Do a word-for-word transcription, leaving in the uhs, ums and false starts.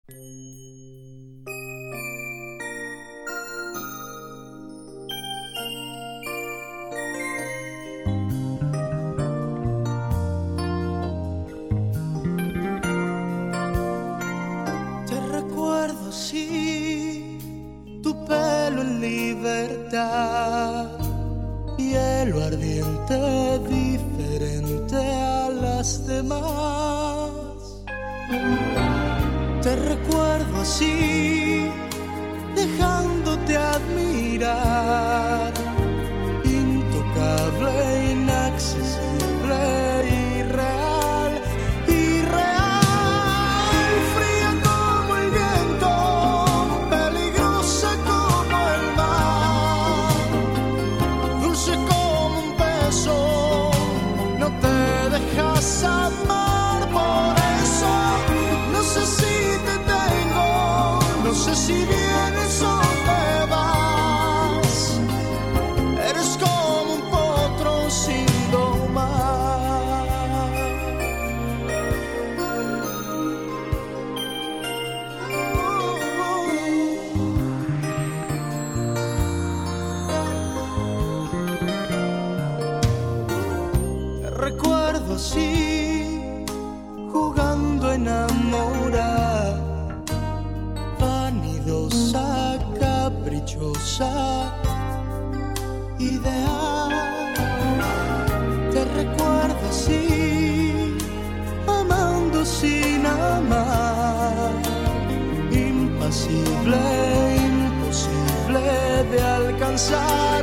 Te recuerdo así, tu pelo en libertad, hielo ardiente diferente a las demás. Te recuerdo así, dejándote admirar, intocable, inaccesible, irreal, irreal, fría como el viento, peligrosa como el mar, dulce como un beso, no te dejas amar, por eso no sé si te tengo, no sé si vienes o te vas, eres como un potro sin domar. Te recuerdo así, jugando a enamorar, vanidosa, caprichosa, ideal. Te recuerdo así, amando sin amar, impasible, imposible de alcanzar.